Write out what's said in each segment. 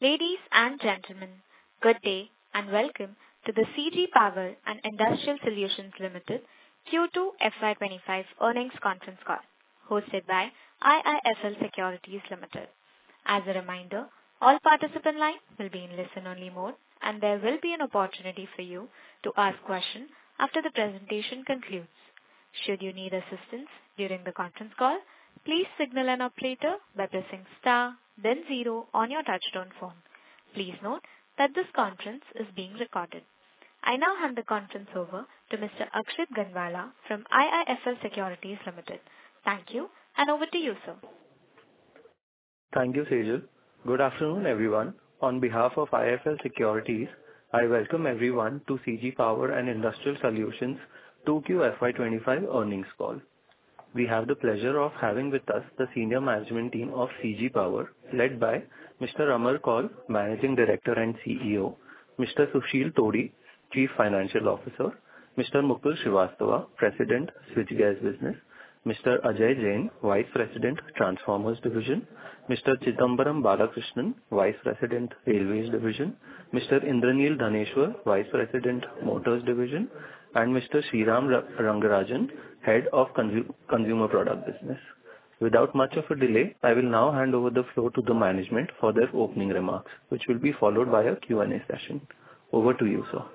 Ladies and gentlemen, good day and welcome to the CG Power and Industrial Solutions Limited Q2 FY25 earnings conference call, hosted by IIFL Securities Limited. As a reminder, all participant lines will be in listen-only mode, and there will be an opportunity for you to ask questions after the presentation concludes. Should you need assistance during the conference call, please signal an operator by pressing star, then zero on your touch-tone phone. Please note that this conference is being recorded. I now hand the conference over to Mr. Akshit Gandwala from IIFL Securities Limited. Thank you, and over to you, sir. Thank you, Sejal. Good afternoon, everyone. On behalf of IIFL Securities, I welcome everyone to CG Power and Industrial Solutions 2Q FY25 earnings call. We have the pleasure of having with us the senior management team of CG Power, led by Mr. Amar Kaul, Managing Director and CEO, Mr. Susheel Todi, Chief Financial Officer, Mr. Mukul Srivastava, President, Switchgears Business, Mr. Ajay Jain, Vice President, Transformers Division, Mr. Chidambaram Balakrishnan, Vice President, Railways Division, Mr. Indraneel Dhaneshwar, Vice President, Motors Division, and Mr. Sriram Rangarajan, Head of Consumer Product Business. Without much of a delay, I will now hand over the floor to the management for their opening remarks, which will be followed by a Q&A session. Over to you, sir.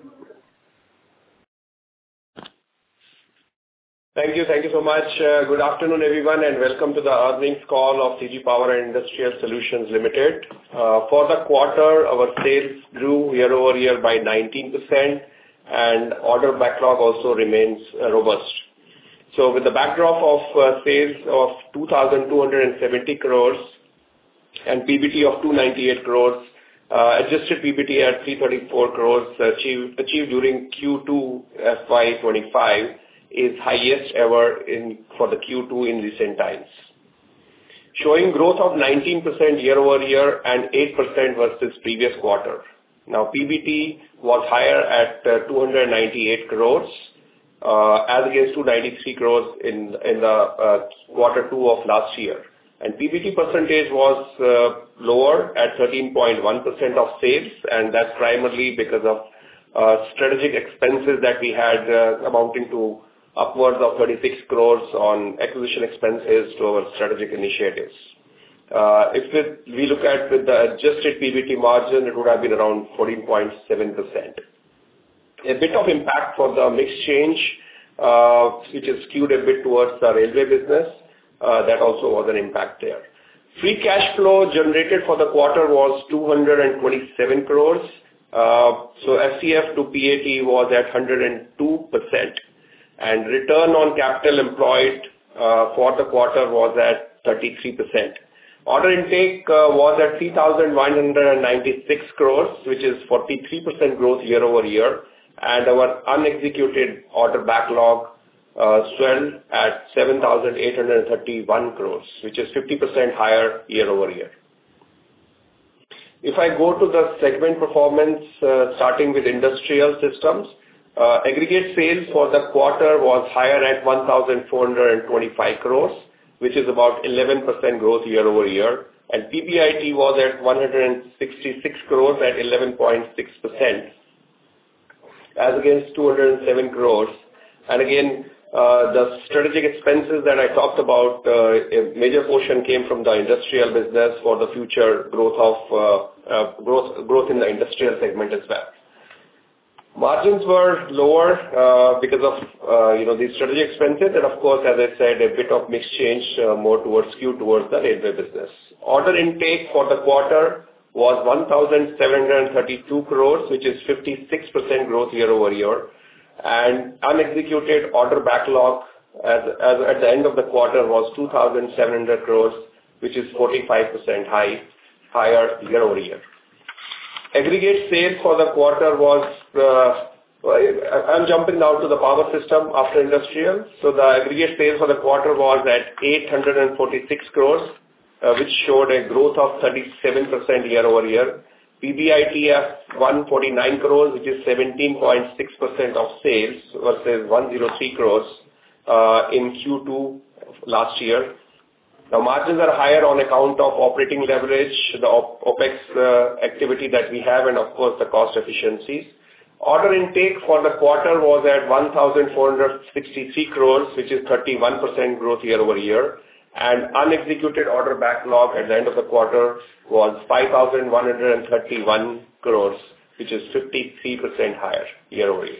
Thank you so much. Good afternoon, everyone, and welcome to the earnings call of CG Power and Industrial Solutions Limited. For the quarter, our sales grew year over year by 19%, and order backlog also remains robust. So with the backdrop of sales of 2,270 crores and PBT of 298 crores, adjusted PBT at 334 crores achieved during Q2 FY25 is highest ever for the Q2 in recent times, showing growth of 19% year over year and 8% versus previous quarter. Now, PBT was higher at 298 crores as against 293 crores in the quarter two of last year. And PBT percentage was lower at 13.1% of sales, and that's primarily because of strategic expenses that we had amounting to upwards of 36 crores on acquisition expenses to our strategic initiatives. If we look at with the adjusted PBT margin, it would have been around 14.7%. A bit of impact for the mix change, which is skewed a bit towards the railway business. That also was an impact there. Free cash flow generated for the quarter was 227 crores. So FCF to PAT was at 102%. And return on capital employed for the quarter was at 33%. Order intake was at 3,196 crores, which is 43% growth year over year. And our unexecuted order backlog swelled at 7,831 crores, which is 50% higher year over year. If I go to the segment performance, starting with industrial systems, aggregate sales for the quarter was higher at 1,425 crores, which is about 11% growth year over year. And PBIT was at 166 crores at 11.6%, as against 207 crores. And again, the strategic expenses that I talked about, a major portion came from the industrial business for the future growth in the industrial segment as well. Margins were lower because of these strategic expenses, and of course, as I said, a bit of mix change more skewed towards the railway business. Order intake for the quarter was 1,732 crores, which is 56% growth year over year, and unexecuted order backlog at the end of the quarter was 2,700 crores, which is 45% higher year over year. Aggregate sales for the quarter was, I'm jumping now to the power system after industrial. So the aggregate sales for the quarter was at 846 crores, which showed a growth of 37% year over year. PBIT at 149 crores, which is 17.6% of sales versus 103 crores in Q2 last year. Now, margins are higher on account of operating leverage, the OpEx activity that we have, and of course, the cost efficiencies. Order intake for the quarter was at 1,463 crores, which is 31% growth year-over-year, and unexecuted order backlog at the end of the quarter was 5,131 crores, which is 53% higher year-over-year.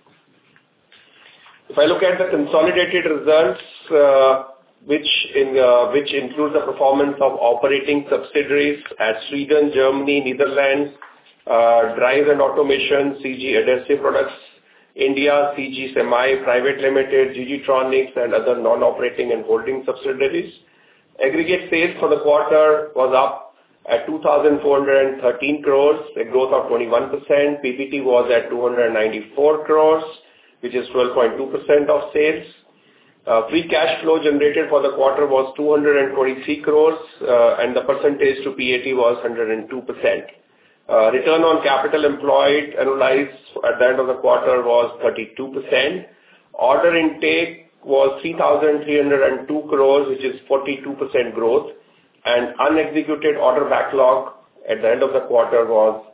If I look at the consolidated results, which includes the performance of operating subsidiaries at Sweden, Germany, Netherlands, Drives and Automation, CG Adhesive Products, India, CG Semi Private Limited, G.G. Tronics, and other non-operating and holding subsidiaries. Aggregate sales for the quarter was up at 2,413 crores, a growth of 21%. PBT was at 294 crores, which is 12.2% of sales. Free cash flow generated for the quarter was 223 crores, and the percentage to PAT was 102%. Return on capital employed annualized at the end of the quarter was 32%. Order intake was 3,302 crores, which is 42% growth, and unexecuted order backlog at the end of the quarter was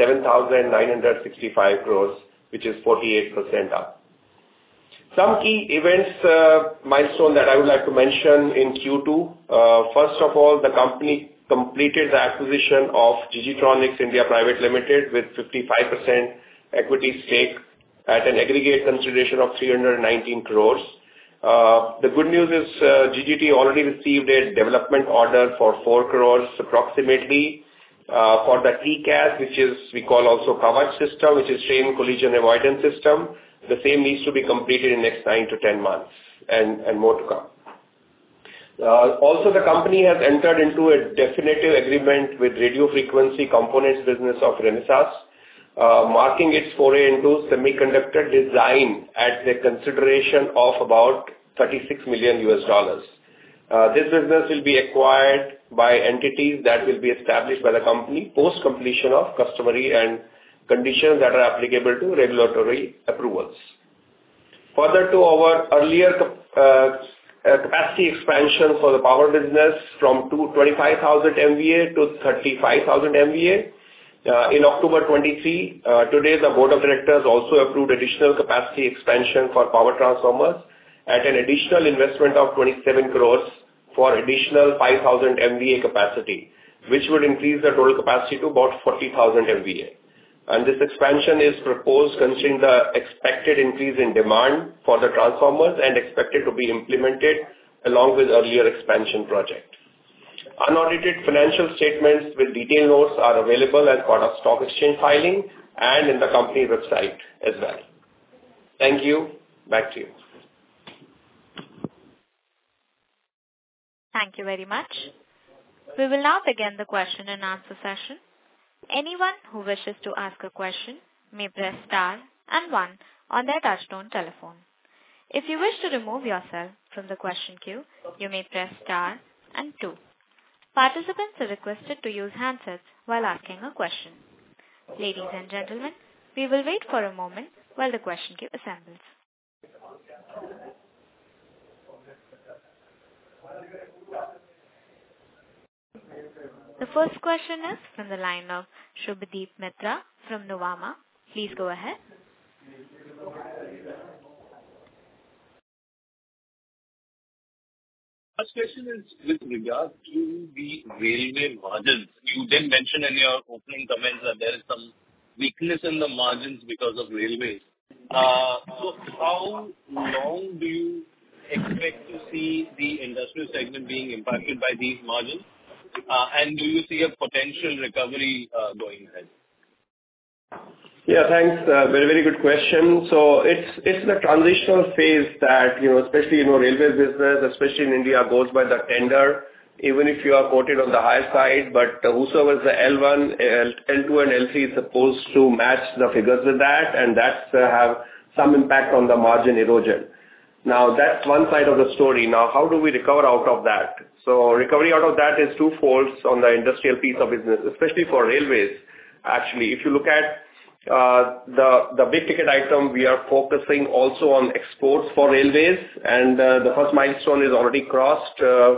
7,965 crores, which is 48% up. Some key events, milestone that I would like to mention in Q2. First of all, the company completed the acquisition of G.G. Tronics India Private Limited with 55% equity stake at an aggregate consideration of 319 crores. The good news is, GGT already received a development order for 4 crores approximately, for the TCAS, which is, we call also Kavach system, which is Train Collision Avoidance System. The same needs to be completed in next 9 to 10 months and more to come. Also, the company has entered into a definitive agreement with radio frequency components business of Renesas, marking its foray into semiconductor design at the consideration of about $36 million. This business will be acquired by entities that will be established by the company post completion of customary and conditions that are applicable to regulatory approvals. Further to our earlier capacity expansion for the power business from 25,000 MVA to 35,000 MVA. In October 23, today the board of directors also approved additional capacity expansion for power transformers at an additional investment of 27 crores for additional 5,000 MVA capacity, which would increase the total capacity to about 40,000 MVA. And this expansion is proposed considering the expected increase in demand for the transformers and expected to be implemented along with earlier expansion project. Unaudited financial statements with detailed notes are available as part of stock exchange filing and in the company website as well. Thank you. Back to you. Thank you very much. We will now begin the question and answer session. Anyone who wishes to ask a question may press star and 1 on their touchtone telephone. If you wish to remove yourself from the question queue, you may press star and 2. Participants are requested to use handsets while asking a question. Ladies and gentlemen, we will wait for a moment while the question queue assembles. The first question is from the line of Shubhadeep Mitra from Nuvama. Please go ahead. First question is with regard to the railway margins. You did mention in your opening comments that there is some weakness in the margins because of railways. So how long do you expect to see the industrial segment being impacted by these margins? And do you see a potential recovery going ahead? Yeah, thanks. Very, very good question. So it's the transitional phase that, especially, railway business, especially in India, goes by the tender, even if you are quoted on the higher side, but whosoever is the L1, L2 and L3 is supposed to match the figures with that, and that's have some impact on the margin erosion. Now, that's one side of the story. Now, how do we recover out of that? So recovery out of that is twofold on the industrial piece of business, especially for railways. Actually, if you look at the big ticket item, we are focusing also on exports for railways, and the first milestone is already crossed.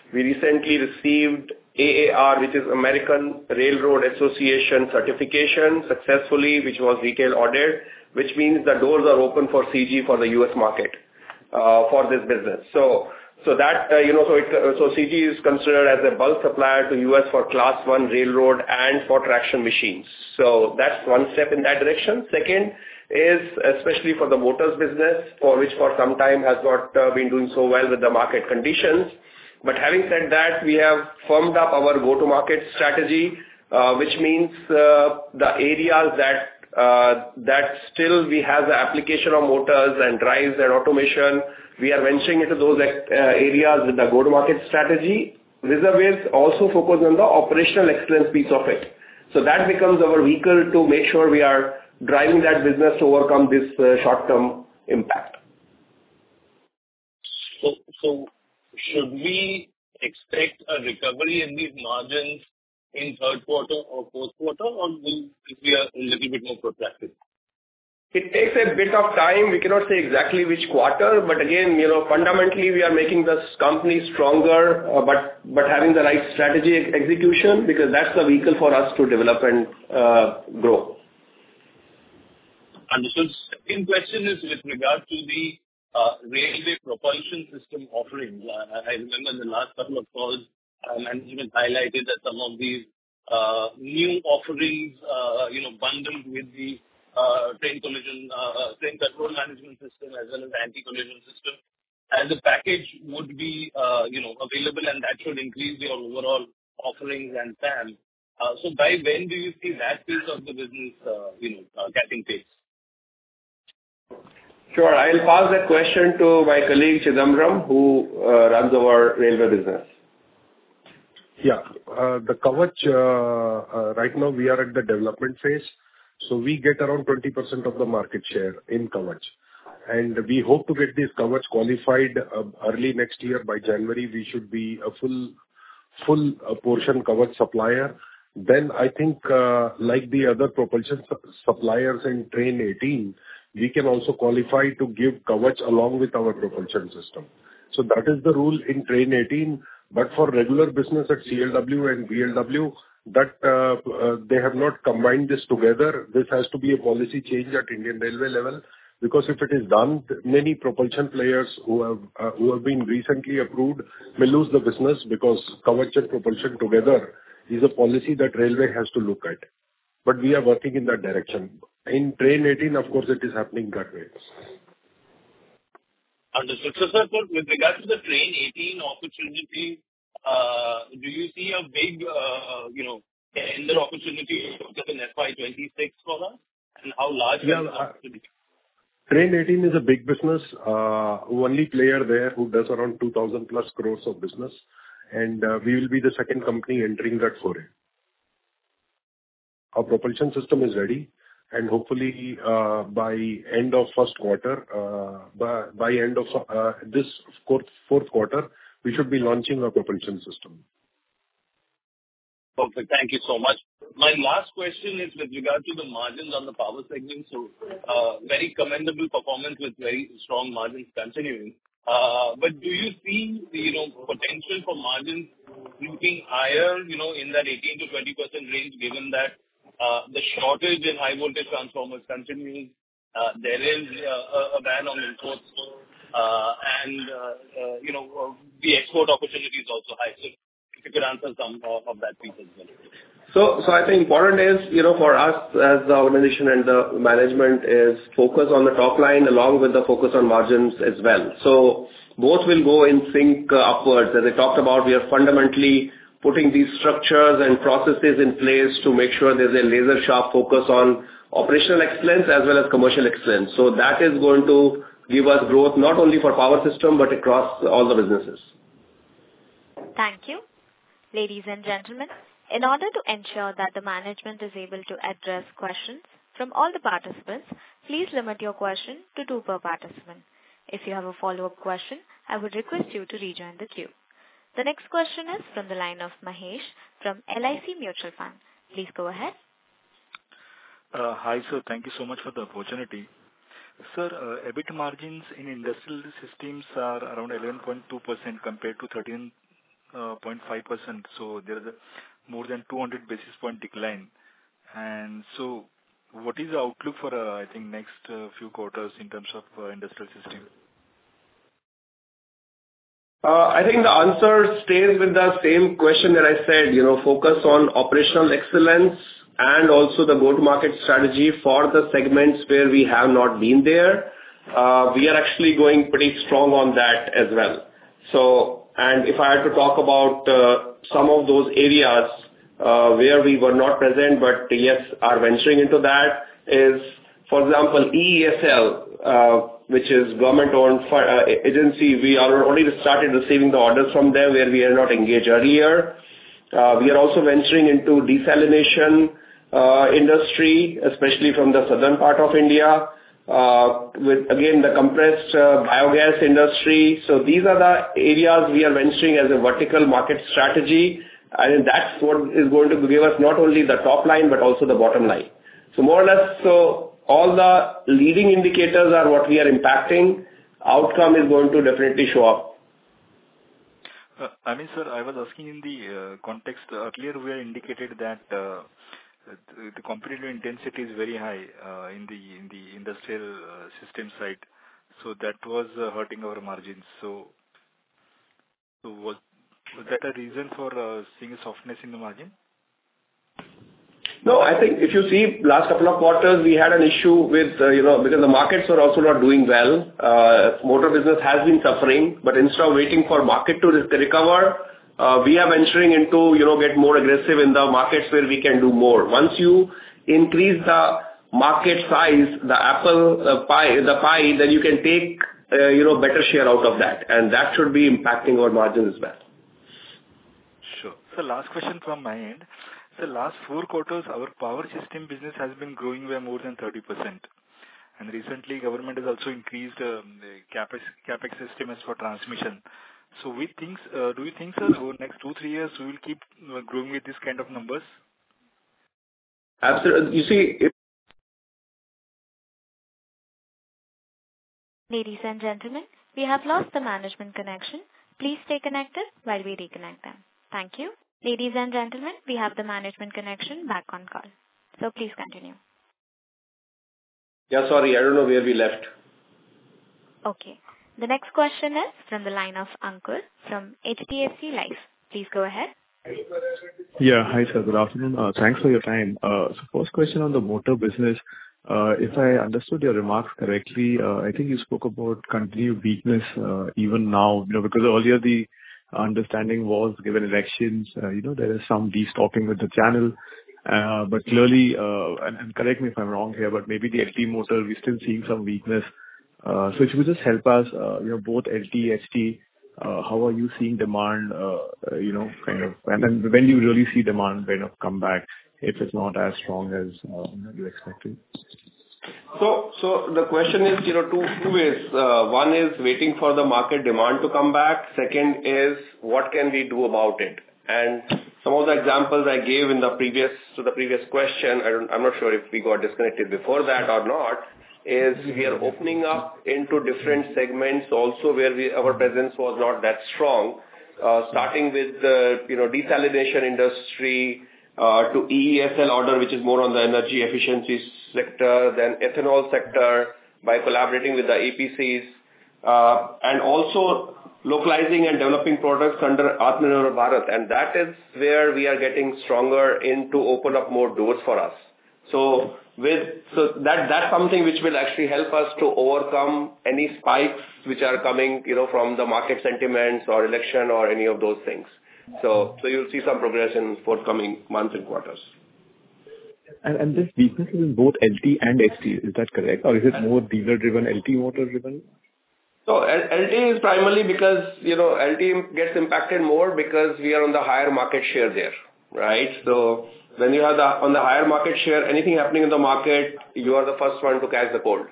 We recently received AAR, which is American Railroad Association certification successfully, which was retail audit, which means the doors are open for CG for the US market for this business. So CG is considered as a bulk supplier to US for Class 1 railroad and for traction machines. So that's one step in that direction. Second is especially for the motors business, for which for some time has not been doing so well with the market conditions. But having said that, we have firmed up our go-to-market strategy, which means the areas that still we have the application of motors and drives and automation, we are venturing into those areas with the go-to-market strategy. Vis-a-vis also focus on the operational excellence piece of it. So that becomes our vehicle to make sure we are driving that business to overcome this short-term impact. So should we expect a recovery in these margins in third quarter or fourth quarter, or will it be a little bit more protracted? It takes a bit of time. We cannot say exactly which quarter, but again, fundamentally, we are making this company stronger, but having the right strategy execution, because that's the vehicle for us to develop and grow. Understood. Second question is with regard to the railway propulsion system offerings. I remember in the last couple of calls, management highlighted that some of these new offerings, bundled with the train control management system as well as anti-collision system, as a package would be, available, and that should increase your overall offerings and TAM. So by when do you see that piece of the business, getting pace? Sure. I'll pass that question to my colleague Chidambaram, who runs our railway business. Yeah. The Kavach, right now we are at the development phase. So we get around 20% of the market share in Kavach. And we hope to get this Kavach qualified early next year. By January, we should be a full portion Kavach supplier. Then I think, like the other propulsion suppliers in Train 18, we can also qualify to give Kavach along with our propulsion system. So that is the rule in Train 18. But for regular business at CLW and VLW, that they have not combined this together. This has to be a policy change at Indian Railway level, because if it is done, many propulsion players who have been recently approved may lose the business, because Kavach and propulsion together is a policy that railway has to look at. But we are working in that direction. In Train 18, of course, it is happening that way. Understood. So, sir, with regard to the Train 18 opportunity, do you see a big, tender opportunity in FY26 for us? And how large is the opportunity? Train 18 is a big business. Only player there who does around 2,000 plus crores of business. And we will be the second company entering that foray. Our propulsion system is ready. And hopefully, by end of first quarter, by end of this fourth quarter, we should be launching our propulsion system. Perfect. Thank you so much. My last question is with regard to the margins on the power segment. So, very commendable performance with very strong margins continuing. But do you see the, potential for margins looking higher, in that 18 to 20% range, given that the shortage in high voltage transformers continues, there is a ban on imports, and the export opportunity is also high. So if you could answer some of that piece as well. So I think important is, for us as the organization and the management is focus on the top line along with the focus on margins as well. So both will go in sync upwards. As I talked about, we are fundamentally putting these structures and processes in place to make sure there's a laser sharp focus on operational excellence as well as commercial excellence. So that is going to give us growth not only for power system but across all the businesses. Thank you. Ladies and gentlemen, in order to ensure that the management is able to address questions from all the participants, please limit your question to 2 per participant. If you have a follow-up question, I would request you to rejoin the queue. The next question is from the line of Mahesh from LIC Mutual Fund. Please go ahead. Hi, sir. Thank you so much for the opportunity. Sir, EBIT margins in industrial systems are around 11.2% compared to 13.3% 0.5%. So there is a more than 200 basis point decline. And so what is the outlook for, I think, next few quarters in terms of industrial system? I think the answer stays with the same question that I said, focus on operational excellence and also the go-to-market strategy for the segments where we have not been there. We are actually going pretty strong on that as well. So, and if I had to talk about some of those areas where we were not present, but yes, are venturing into that is, for example, EESL, which is government-owned agency. We are already started receiving the orders from them where we are not engaged earlier. We are also venturing into desalination industry, especially from the southern part of India, with, again, the compressed biogas industry. So these are the areas we are venturing as a vertical market strategy. And that's what is going to give us not only the top line, but also the bottom line. So more or less, so all the leading indicators are what we are impacting. Outcome is going to definitely show up. I mean, sir, I was asking in the context earlier, we had indicated that the competitive intensity is very high in the industrial system side. So that was hurting our margins. So was that a reason for seeing a softness in the margin? No, I think if you see last couple of quarters, we had an issue with, because the markets are also not doing well. Motor business has been suffering, but instead of waiting for market to recover, we are venturing into, get more aggressive in the markets where we can do more. Once you increase the market size, the pie, then you can take, better share out of that. And that should be impacting our margins as well. Sure. So last question from my end. The last 4 quarters, our power system business has been growing by more than 30%. And recently, government has also increased the capex estimates for transmission. So do you think, sir, over the next 2-3 years, we will keep growing with this kind of numbers? Absolutely. You see, Ladies and gentlemen, we have lost the management connection. Please stay connected while we reconnect them. Thank you. Ladies and gentlemen, we have the management connection back on call. So please continue. Yeah, sorry, I don't know where we left. Okay. The next question is from the line of Ankur from HDFC Life. Please go ahead. Yeah, hi sir, good afternoon. Thanks for your time. So first question on the motor business. If I understood your remarks correctly, I think you spoke about continued weakness even now, because earlier the understanding was given elections, there is some destocking with the channel. But clearly, and correct me if I'm wrong here, but maybe the LT motor, we're still seeing some weakness. So if you could just help us, both LT, HT, how are you seeing demand, kind of, and then when do you really see demand kind of come back if it's not as strong as you expected? So the question is, two ways. One is waiting for the market demand to come back. Second is what can we do about it? And some of the examples I gave in the previous question, I'm not sure if we got disconnected before that or not, is we are opening up into different segments also where our presence was not that strong, starting with the desalination industry, to EESL order, which is more on the energy efficiency sector, then ethanol sector by collaborating with the APCs, and also localizing and developing products under Atmanirbhar Bharat. And that is where we are getting stronger in to open up more doors for us. So that's something which will actually help us to overcome any spikes which are coming, from the market sentiments or election or any of those things. So you'll see some progression in forthcoming months and quarters. And this weakness is in both LT and HT, is that correct? Or is it more dealer-driven, LT motor-driven? So LT is primarily because, LT gets impacted more because we are on the higher market share there, right? So when you are on the higher market share, anything happening in the market, you are the first one to catch the cold.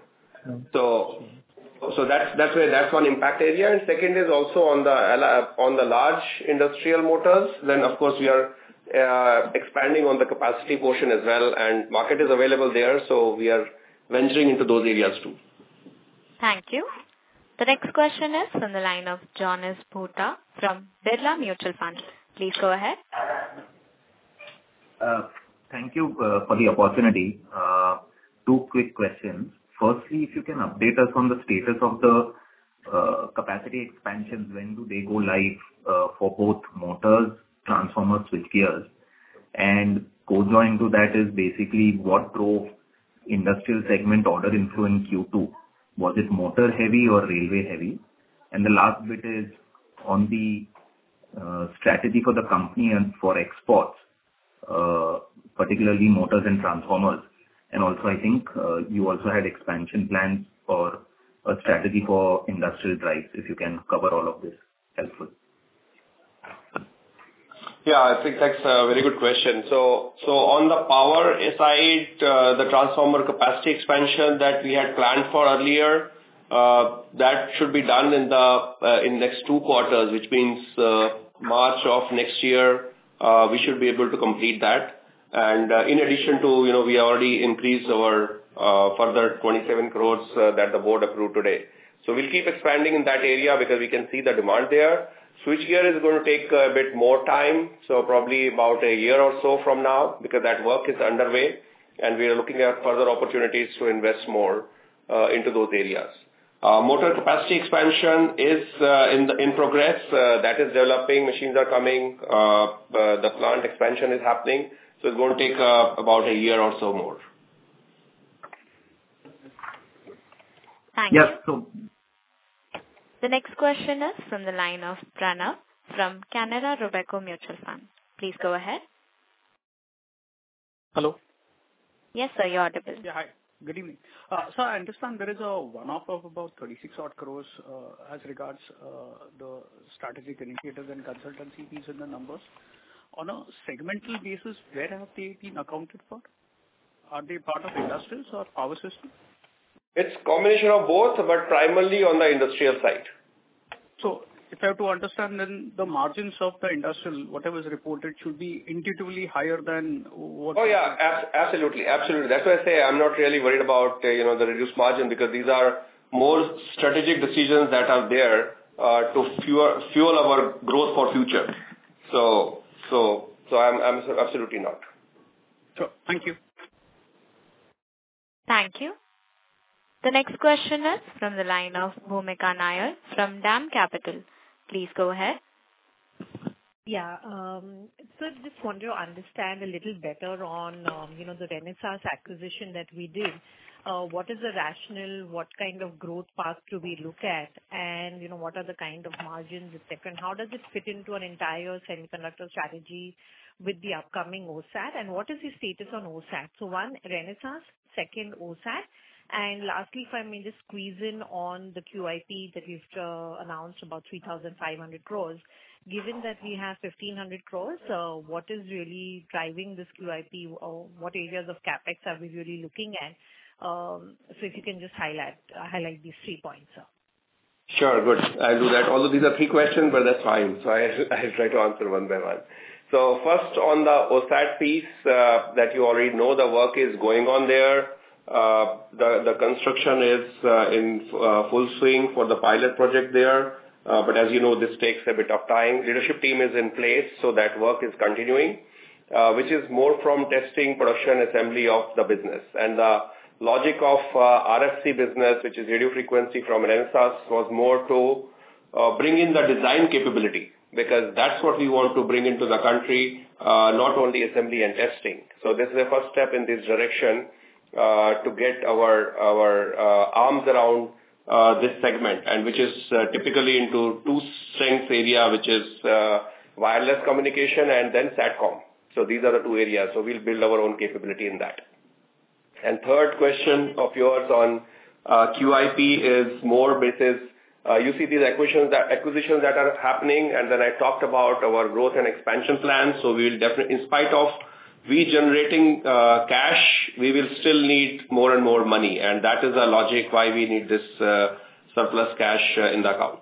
So that's one impact area. And second is also on the large industrial motors. Then of course we are expanding on the capacity portion as well, and market is available there. So we are venturing into those areas too. Thank you. The next question is from the line of Jonas Bhutta from Birla Mutual Fund. Please go ahead. Thank you for the opportunity. Two quick questions. Firstly, if you can update us on the status of the capacity expansions, when do they go live for both motors, transformers, switchgears? And co-joined to that is basically what drove industrial segment order inflow in Q2? Was it motor heavy or railway heavy? And the last bit is on the strategy for the company and for exports, particularly motors and transformers. And also, I think you also had expansion plans for a strategy for industrial drives. If you can cover all of this, helpful. Yeah, I think that's a very good question. So on the power side, the transformer capacity expansion that we had planned for earlier, that should be done in next 2 quarters, which means March of next year, we should be able to complete that. And in addition to, we already increased our further 27 crores that the board approved today. So we'll keep expanding in that area because we can see the demand there. Switchgear is going to take a bit more time, so probably about a year or so from now, because that work is underway, and we are looking at further opportunities to invest more into those areas. Motor capacity expansion is in progress. That is developing. Machines are coming. The plant expansion is happening. So it's going to take about a year or so more. Thank you. The next question is from the line of Pranav from Canara Robeco Mutual Fund. Please go ahead. Hello. Yes, sir, you're audible. Yeah, hi. Good evening. So I understand there is a one-off of about 36 odd crores as regards the strategic initiatives and consultancy fees in the numbers. On a segmental basis, where have they been accounted for? Are they part of industrials or power system? It's a combination of both, but primarily on the industrial side. So if I have to understand, then the margins of the industrial, whatever is reported, should be intuitively higher than what... Oh, yeah, absolutely, absolutely. That's why I say I'm not really worried about, the reduced margin, because these are more strategic decisions that are there to fuel our growth for future. So I'm absolutely not. Sure. Thank you. Thank you. The next question is from the line of Bhumika Nair from DAM Capital. Please go ahead. Yeah. So just want to understand a little better on, the Renesas acquisition that we did. What is the rationale? What kind of growth path do we look at? And, what are the kind of margins, etc.? And how does it fit into an entire semiconductor strategy with the upcoming OSAT? And what is the status on OSAT? So one, Renesas, second, OSAT. And lastly, if I may just squeeze in on the QIP that we've announced about 3,500 crores. Given that we have 1,500 crores, what is really driving this QIP? Or what areas of capex are we really looking at? So if you can just highlight these 3 points, sir. Sure, good. I'll do that. Although these are 3 questions, but that's fine. So I'll try to answer one by one. So first on the OSAT piece that you already know, the work is going on there. The construction is in full swing for the pilot project there. But as you know, this takes a bit of time. Leadership team is in place, so that work is continuing, which is more from testing, production, assembly of the business. And the logic of RFC business, which is radio frequency from Renesas, was more to bring in the design capability, because that's what we want to bring into the country, not only assembly and testing. So this is the first step in this direction to get our arms around this segment, and which is typically into 2 strengths area, which is wireless communication and then SATCOM. So these are the 2 areas. So we'll build our own capability in that. And third question of yours on QIP is more basis. You see these acquisitions that are happening, and then I talked about our growth and expansion plans. So we will definitely, in spite of we generating cash, we will still need more and more money, and that is the logic why we need this surplus cash in the account.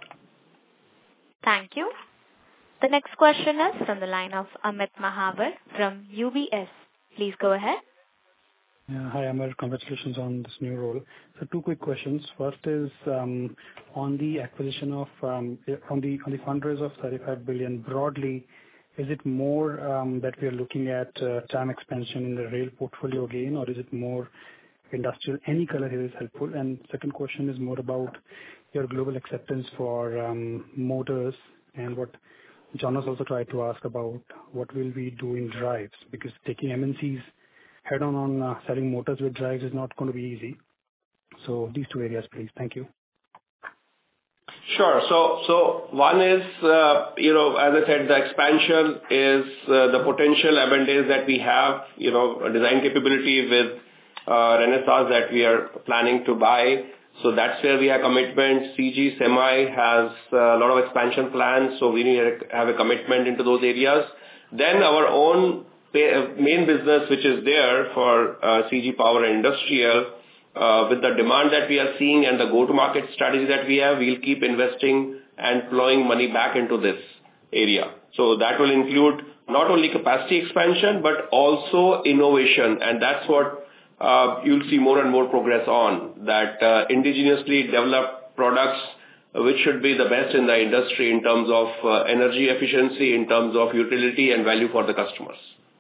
Thank you. The next question is from the line of Amit Mahawar from UBS. Please go ahead. Yeah. Hi, Amar. Congratulations on this new role. So two quick questions. First is on the acquisition of on the fundraise of 35 billion. Broadly, is it more that we are looking at TAM expansion in the rail portfolio again, or is it more industrial? Any color here is helpful. And second question is more about your global acceptance for motors and what Jonas also tried to ask about what will we do in drives, because taking MNCs head on selling motors with drives is not going to be easy. So these two areas, please. Thank you. Sure. So one is, as I said, the expansion is the potential M&As that we have, a design capability with Renesas that we are planning to buy. So that's where we have commitment. CG Semi has a lot of expansion plans, so we need to have a commitment into those areas. Then our own main business, which is there for CG Power and Industrial, with the demand that we are seeing and the go-to-market strategy that we have, we'll keep investing and plowing money back into this area. So that will include not only capacity expansion, but also innovation. And that's what you'll see more and more progress on, that indigenously developed products which should be the best in the industry in terms of energy efficiency, in terms of utility and value for the customers.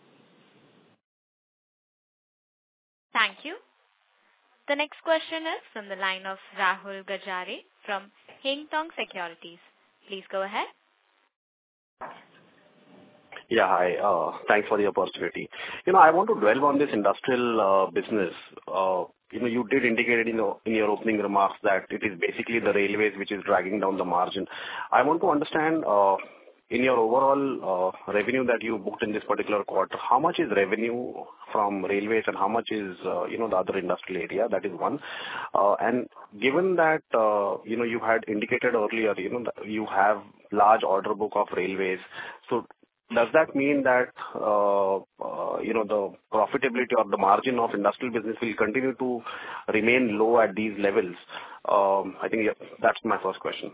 Thank you. The next question is from the line of Rahul Gajare from Haitong Securities. Please go ahead. Yeah, hi. Thanks for the opportunity. I want to dwell on this industrial business. You did indicate in your opening remarks that it is basically the railways which is dragging down the margin. I want to understand, in your overall revenue that you booked in this particular quarter, how much is revenue from railways and how much is, the other industrial area? That is one. And given that, you had indicated earlier, that you have large order book of railways. So does that mean that, the profitability or the margin of industrial business will continue to remain low at these levels? I think that's my first question.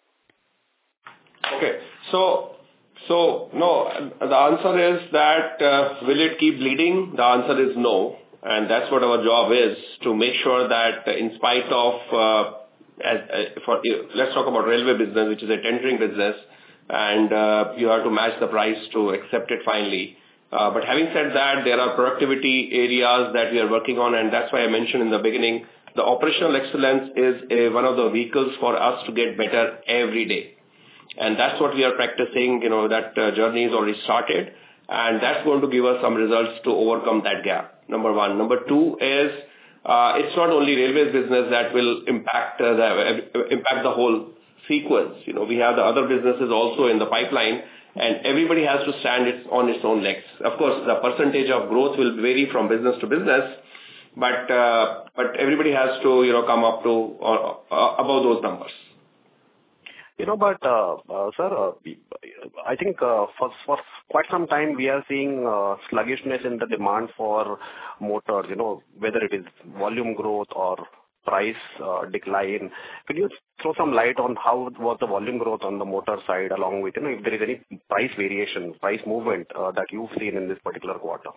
Okay. So no, the answer is that will it keep bleeding? The answer is no. And that's what our job is, to make sure that in spite of, let's talk about railway business, which is a tendering business, and you have to match the price to accept it finally. But having said that, there are productivity areas that we are working on, and that's why I mentioned in the beginning, the operational excellence is one of the vehicles for us to get better every day. And that's what we are practicing, that journey is already started, and that's going to give us some results to overcome that gap. Number one. Number two is, it's not only railways business that will impact the whole sequence. We have the other businesses also in the pipeline, and everybody has to stand on its own legs. Of course, the percentage of growth will vary from business to business, but everybody has to, come up to above those numbers. But sir, I think for quite some time we are seeing sluggishness in the demand for motors, whether it is volume growth or price decline. Could you throw some light on how was the volume growth on the motor side, along with, if there is any price variation, price movement that you've seen in this particular quarter?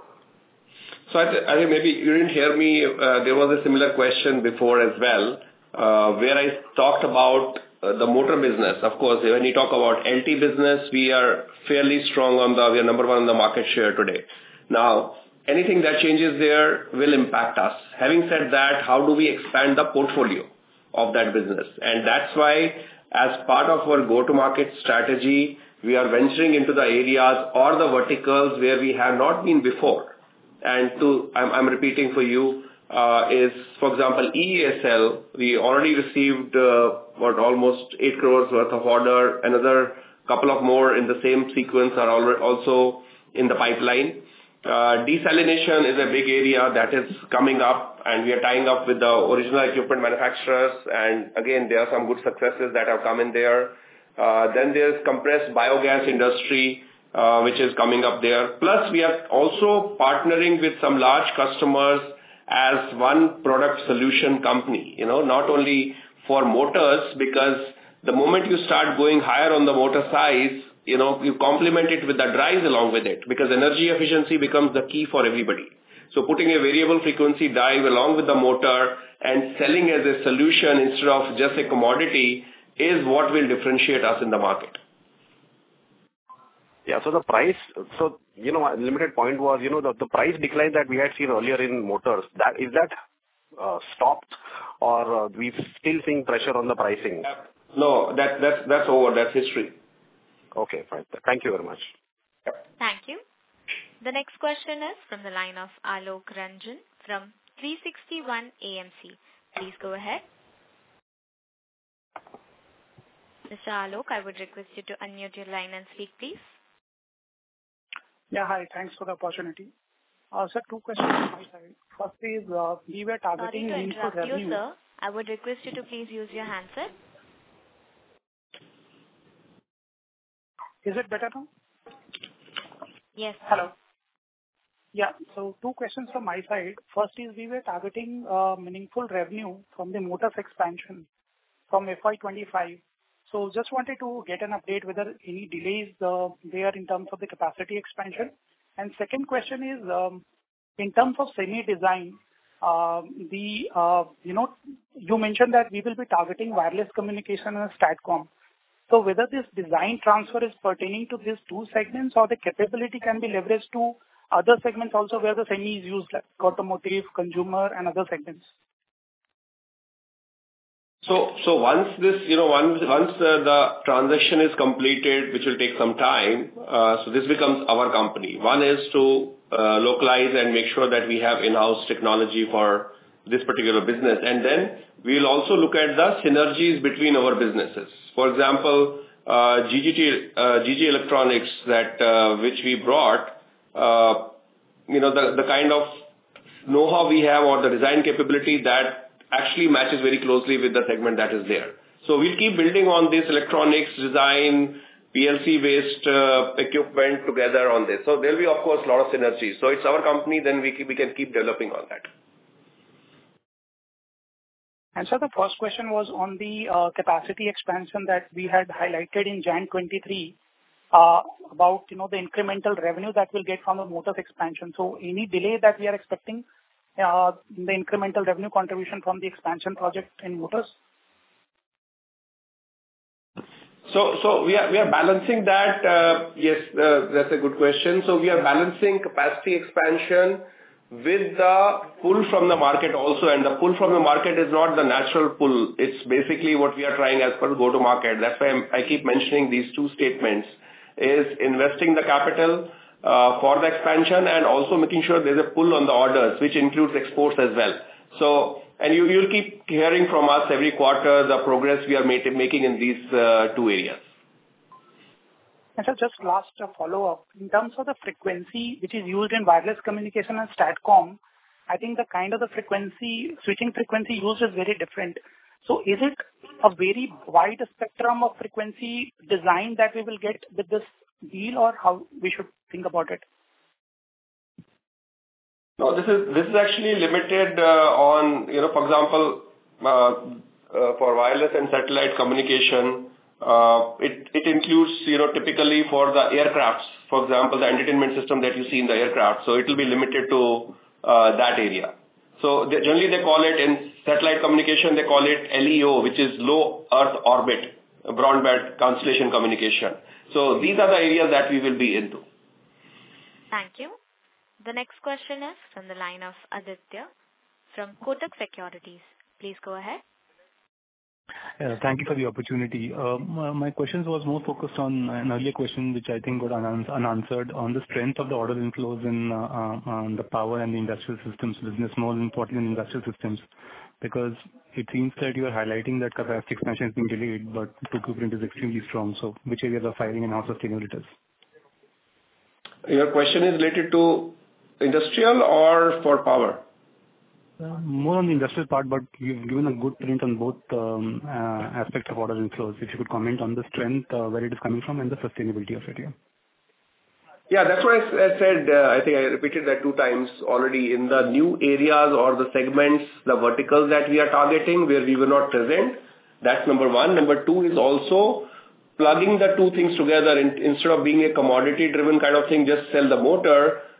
So I think maybe you didn't hear me. There was a similar question before as well, where I talked about the motor business. Of course, when you talk about LT business, we are fairly strong we are number one in the market share today. Now, anything that changes there will impact us. Having said that, how do we expand the portfolio of that business? And that's why, as part of our go-to-market strategy, we are venturing into the areas or the verticals where we have not been before. And I'm repeating for you, is, for example, EESL, we already received almost 8 crores worth of order. Another couple of more in the same sequence are also in the pipeline. Desalination is a big area that is coming up, and we are tying up with the original equipment manufacturers, and again, there are some good successes that have come in there. Then there's compressed biogas industry, which is coming up there. Plus, we are also partnering with some large customers as one product solution company, not only for motors, because the moment you start going higher on the motor size, you complement it with the drives along with it, because energy efficiency becomes the key for everybody. So putting a variable frequency drive along with the motor and selling as a solution instead of just a commodity is what will differentiate us in the market. Yeah. So the price, limited point was, the price decline that we had seen earlier in motors, is that stopped, or we still seeing pressure on the pricing? No, that's over. That's history. Okay, fine. Thank you very much. Thank you. The next question is from the line of Alok Ranjan from 360 ONE AMC. Please go ahead. Mr. Alok, I would request you to unmute your line and speak, please. Yeah, hi. Thanks for the opportunity. Sir, two questions on my side. First is, we were targeting meaningful revenue. Sorry to interrupt you, sir. I would request you to please use your handset. Is it better now? Yes. Hello. Yeah. So two questions from my side. First is, we were targeting meaningful revenue from the motors expansion from FY25. So just wanted to get an update whether any delays there in terms of the capacity expansion. And second question is, in terms of semi-design, you mentioned that we will be targeting wireless communication and STATCOM. So whether this design transfer is pertaining to these two segments or the capability can be leveraged to other segments also where the semi is used, like automotive, consumer, and other segments. So once the transaction is completed, which will take some time, so this becomes our company. One is to localize and make sure that we have in-house technology for this particular business. And then we'll also look at the synergies between our businesses. For example, GG Electronics which we brought, the kind of know-how we have or the design capability that actually matches very closely with the segment that is there. So we'll keep building on this electronics design, PLC-based equipment together on this. So there'll be, of course, a lot of synergies. So it's our company, then we can keep developing on that. And so the first question was on the capacity expansion that we had highlighted in Jan 23 about the incremental revenue that we'll get from the motors expansion. So any delay that we are expecting the incremental revenue contribution from the expansion project in motors? So we are balancing that. Yes, that's a good question. So we are balancing capacity expansion with the pull from the market also. And the pull from the market is not the natural pull. It's basically what we are trying as per go-to-market. That's why I keep mentioning these two statements, is investing the capital for the expansion and also making sure there's a pull on the orders, which includes exports as well. So, and you'll keep hearing from us every quarter the progress we are making in these two areas. And so just last follow-up, in terms of the frequency which is used in wireless communication and STATCOM, I think the kind of the switching frequency used is very different. So is it a very wide spectrum of frequency design that we will get with this deal, or how we should think about it? No, this is actually limited on, for example, for wireless and satellite communication, it includes, typically for the aircrafts, for example, the entertainment system that you see in the aircraft. So it will be limited to that area. So generally they call it, in satellite communication, they call it LEO, which is low Earth orbit, broadband constellation communication. So these are the areas that we will be into. Thank you. The next question is from the line of Aditya from Kotak Securities. Please go ahead. Thank you for the opportunity. My questions was more focused on an earlier question, which I think got unanswered, on the strength of the order inflows in the power and the industrial systems business, more important in industrial systems, because it seems that you are highlighting that capacity expansion is being delayed, but 2Q print is extremely strong. So which areas are firing and how sustainable it is? Your question is related to industrial or for power? More on the industrial part, but you've given a good print on both aspects of order inflows. If you could comment on the strength, where it is coming from, and the sustainability of it, yeah. Yeah, that's what I said. I think I repeated that 2 times already. In the new areas or the segments, the verticals that we are targeting where we were not present, that's number 1. Number 2 is also plugging the two things together. Instead of being a commodity-driven kind of thing, just sell the motor,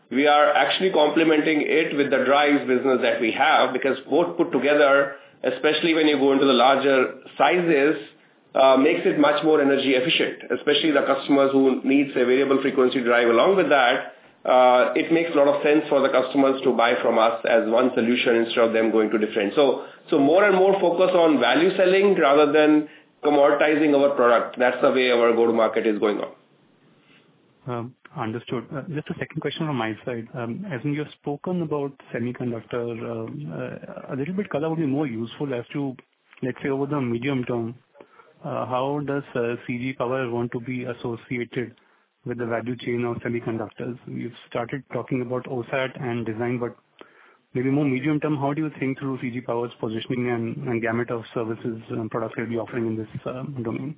we are actually complementing it with the drives business that we have, because both put together, especially when you go into the larger sizes, makes it much more energy efficient, especially the customers who needs a variable frequency drive. Along with that, it makes a lot of sense for the customers to buy from us as one solution instead of them going to different. So more and more focus on value selling rather than commoditizing our product. That's the way our go-to-market is going on. Understood. Just a second question from my side. As you have spoken about semiconductor, a little bit color would be more useful as to, let's say, over the medium term, how does CG Power want to be associated with the value chain of semiconductors? We've started talking about OSAT and design, but maybe more medium term, how do you think through CG Power's positioning and gamut of services and products you'll be offering in this domain?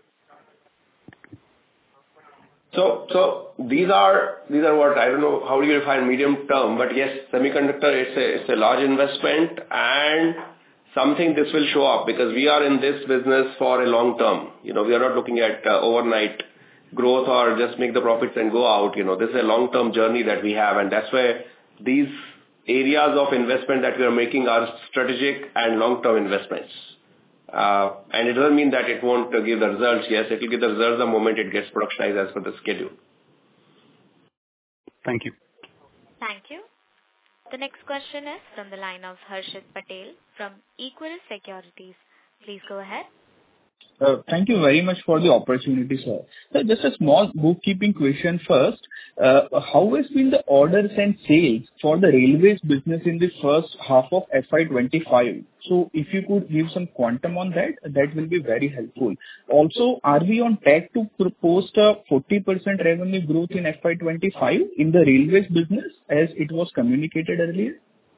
So these are what, I don't know how do you define medium term, but yes, semiconductor, it's a large investment and something this will show up, because we are in this business for a long term. We are not looking at overnight growth or just make the profits and go out. This is a long-term journey that we have, and that's where these areas of investment that we are making are strategic and long-term investments. And it doesn't mean that it won't give the results. Yes, it will give the results the moment it gets productionized as per the schedule. Thank you. Thank you. The next question is from the line of Harshit Patel from Equirus Securities. Please go ahead. Thank you very much for the opportunity, sir. So just a small bookkeeping question first. How has been the orders and sales for the railways business in the first half of FY25? So if you could give some quantum on that, that will be very helpful. Also, are we on track to post a 40% revenue growth in FY25 in the railways business as it was communicated earlier?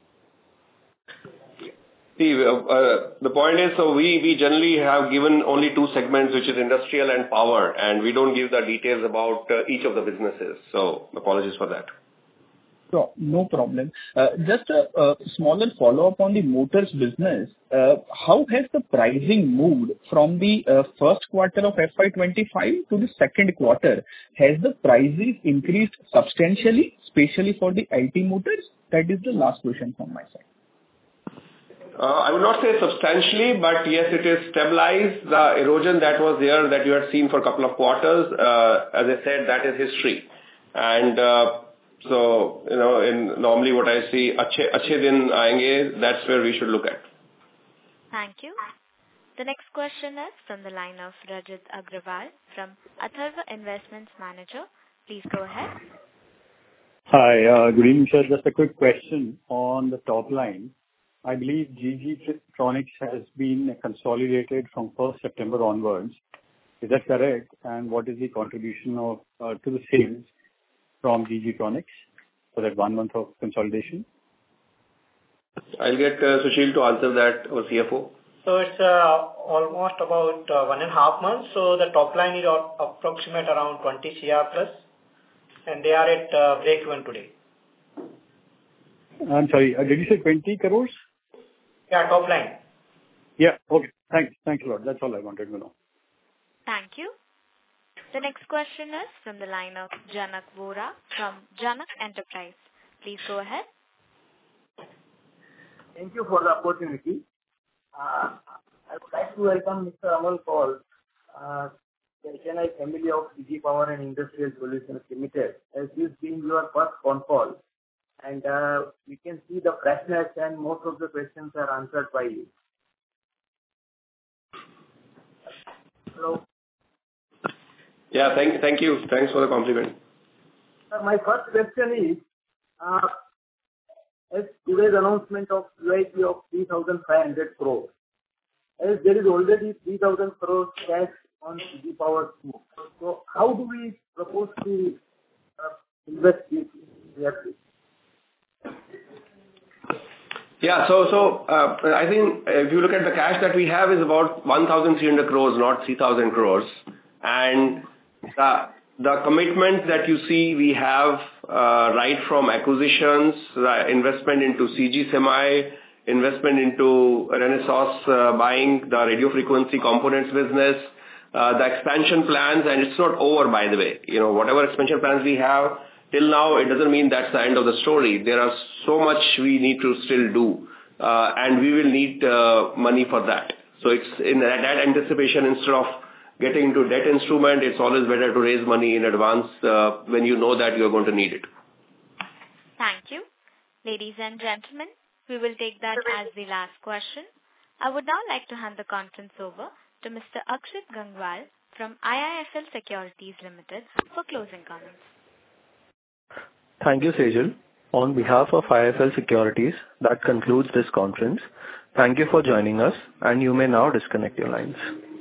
See, the point is, so we generally have given only two segments, which is industrial and power, and we don't give the details about each of the businesses. So apologies for that. So no problem. Just a smaller follow-up on the motors business. How has the pricing moved from the first quarter of FY25 to the second quarter? Has the prices increased substantially, especially for the LT motors? That is the last question from my side. I would not say substantially, but yes, it is stabilized. The erosion that was there that you had seen for a couple of quarters, as I said, that is history. And so, normally what I see, achhe din aayenge, that's where we should look at. Thank you. The next question is from the line of Rajat Agrawal from Atharva Investments Manager. Please go ahead. Hi, good evening, sir. Just a quick question on the top line. I believe GG Tronics has been consolidated from 1st September onwards. Is that correct? And what is the contribution of to the sales from GG Tronics for that 1 month of consolidation? I'll get Sushil to answer that, our CFO. So it's almost about 1.5 months. So the top line is approximate around 20 CR plus, and they are at break-even today. I'm sorry, did you say 20 crores? Yeah, top line. Yeah, okay. Thanks a lot. That's all I wanted to know. Thank you. The next question is from the line of Janak Vora from Janak Enterprise. Please go ahead. Thank you for the opportunity. I would like to welcome Mr. Amal Kaul, Chennai family of CG Power and Industrial Solutions Limited, as this being your first phone call. And we can see the freshness and most of the questions are answered by you. Hello. Yeah, thank you. Thanks for the compliment. Sir, my first question is, as today's announcement of QIP of 3,500 crores, as there is already 3,000 crores cash on CG Power's book. So how do we propose to invest this QIP? Yeah, so I think if you look at the cash that we have is about 1,300 crores, not 3,000 crores. And the commitment that you see we have right from acquisitions, investment into CG Semi, investment into Renesas, buying the radio frequency components business, the expansion plans, and it's not over, by the way. Whatever expansion plans we have till now, it doesn't mean that's the end of the story. There are so much we need to still do, and we will need money for that. So it's in that anticipation, instead of getting into debt instrument, it's always better to raise money in advance when you know that you're going to need it. Thank you. Ladies and gentlemen, we will take that as the last question. I would now like to hand the conference over to Mr. Akshit Gangwal from IIFL Securities Limited for closing comments. Thank you, Sejal. On behalf of IIFL Securities, that concludes this conference. Thank you for joining us, and you may now disconnect your lines.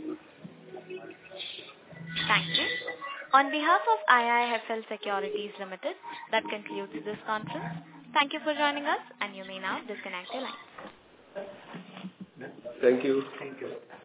Thank you. On behalf of IIFL Securities Limited, that concludes this conference. Thank you for joining us, and you may now disconnect your lines. Thank you. Thank you.